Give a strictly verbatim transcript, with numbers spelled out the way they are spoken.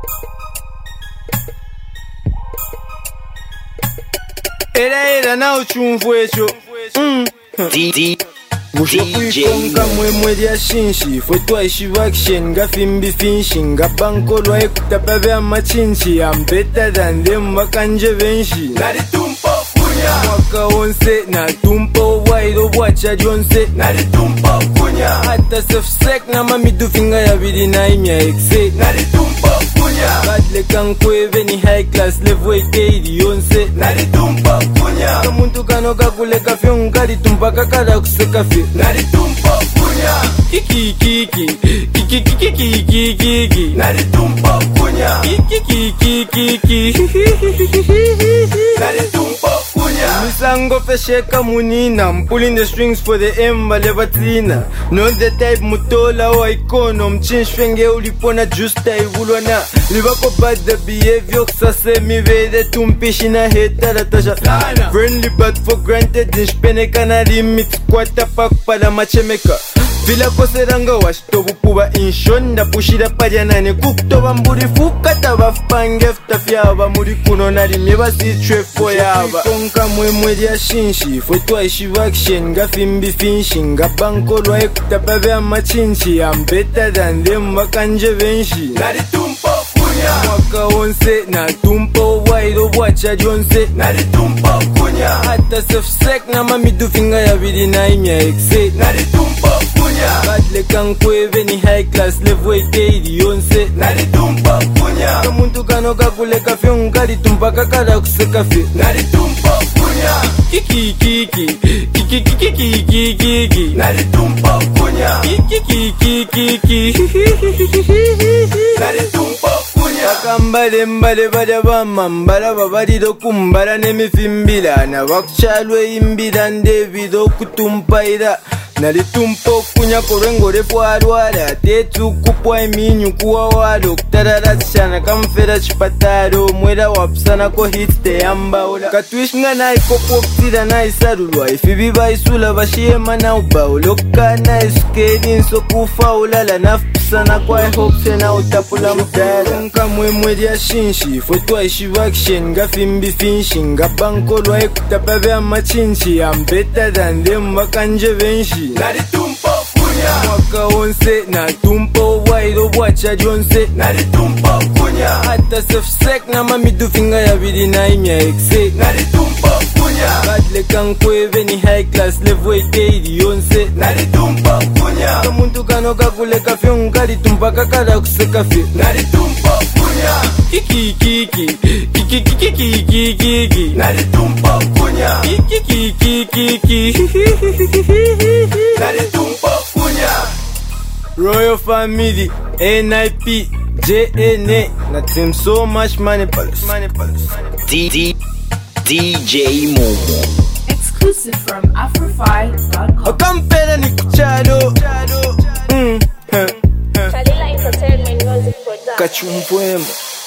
Era era na uchumvu echo. Mm. Mushokuikonka mwemwe lya shinshi Fwe twaishiva action Gafimbi finshi Ngapankolwa ekutapa vya machinchi I'm better than them bakanje benshi Nari tumpo kunya Mwaka onse na tumpo wairo wacha jonse Nari tumpo kunya Hata self-sec na mamidu finga ya bidi na imya exe Nari tumpo kunya Badle kankweve ni high class level ekeidi yonse Nari tumpo kunya Kamuntu kano kakule kafyo nkali tumpaka kada kuseka fye Nari tumpo kunya Kiki kiki Kiki kiki kiki kiki Nari tumpo kunya Kiki kiki kiki Nari tumpo kunya Misango fesheka munina I'm pulling the strings for the emba levatina Not the type mutola wa ikono Mchinshwenge ulipona justa ivulwa na Livako bad the behavior Kusase mivede tumpishi na heta ratasha Friendly but for granted Nishpeneka na limit Kwata pak pada machemeka Vila koseranga washtobu puba inshonda pushira parianane Kuktoba mburi fukata bafange Ftafyaba muri kuno narimye basichwe foyaba Konka mwemwe lya shinshi Fwe twaishiva action Gafimbi finshi Ngapankolwa ekutapa vya machinchi I'm better than them bakanje benshi Nari tumpo kunya Mwaka onse na tumpo wairo wacha jonse Nari tumpo kunya Hata self-sec na mamidu finga ya bidi na imya exe Nari tumpo kunya Badle kankweve ni high class level ekeidi yonse Nari tumpo kunya Kamuntu kano kakule kafyo nkali tumpaka kada kuseka fye Nari tumpo kunya Kiki kiki Kiki kiki kiki kiki Nari tumpo kunya Kiki kiki kiki Nari tumpo kunya Bakambale mbale bada bama mbala babalido kumbala nemifimbila Na bakuchalwe imbila ndevido kutumpaira Nali tumpo kunya korengo refu alwala Tetu kupwa iminyu kuwa wado Kutarara chana kamfera chipataro Mwela wapsana ko hits te yamba ola Katwishinga na ikopo ktira na isarulwa Ifibi baisula bashiema na ubao Loka na iskedi nso kufa ulala Nafpsana kwa ihopse na utapula mtara Nka mwemwe lya shinshi Fwe twaishiva action Gafimbi finshi Ngapankolwa ekutapa vya machinchi I'm better than them bakanje benshi Nari tumpo kunya Mwaka onse na tumpo wairo wacha jonse Nari tumpo kunya Hata self-sec na mamidu finga ya bidi na imya exe Nari tumpo kunya Badle kankweve ni high class level ekeidi yonse Nari tumpo kunya Kamuntu kano kakule kafyo nkali tumpaka kada kuseka fye Nari tumpo kunya Kiki kiki Kiki kiki kiki kiki Nari tumpo kunya Kiki kiki kiki Nari tumpo kunya Royal Family N I P J N A na team so much money palace D D D J Momo Exclusive from Afrofy dot com. Akampela ni kuchalo Mm, huh, Kalila Entertainment Music Production. Kachumpwema